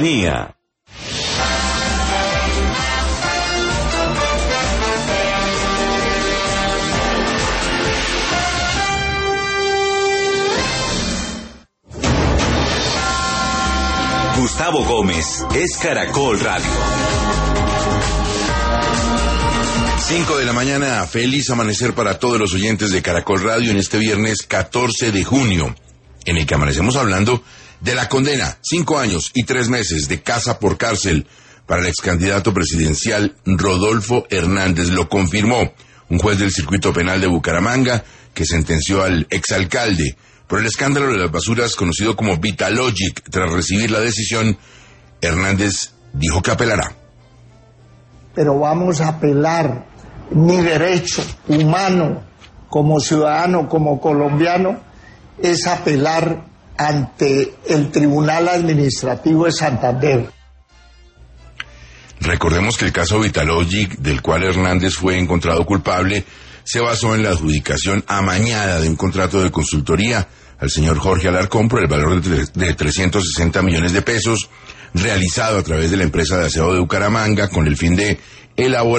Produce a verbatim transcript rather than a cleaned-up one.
Día. Gustavo Gómez es Caracol Radio. cinco de la mañana, feliz amanecer para todos los oyentes de Caracol Radio en este viernes catorce de junio, en el que amanecemos hablando de la condena, cinco años y tres meses de casa por cárcel para el ex candidato presidencial Rodolfo Hernández. Lo confirmó un juez del Circuito Penal de Bucaramanga, que sentenció al exalcalde por el escándalo de las basuras conocido como Vitalogic. Tras recibir la decisión, Hernández dijo que apelará. Pero vamos a apelar. Mi derecho humano como ciudadano, como colombiano, es apelar ante el Tribunal Administrativo de Santander. Recordemos que el caso Vitalogic, del cual Hernández fue encontrado culpable, se basó en la adjudicación amañada de un contrato de consultoría al señor Jorge Alarcón por el valor de trescientos sesenta millones de pesos, realizado a través de la empresa de aseo de Bucaramanga con el fin de elaborar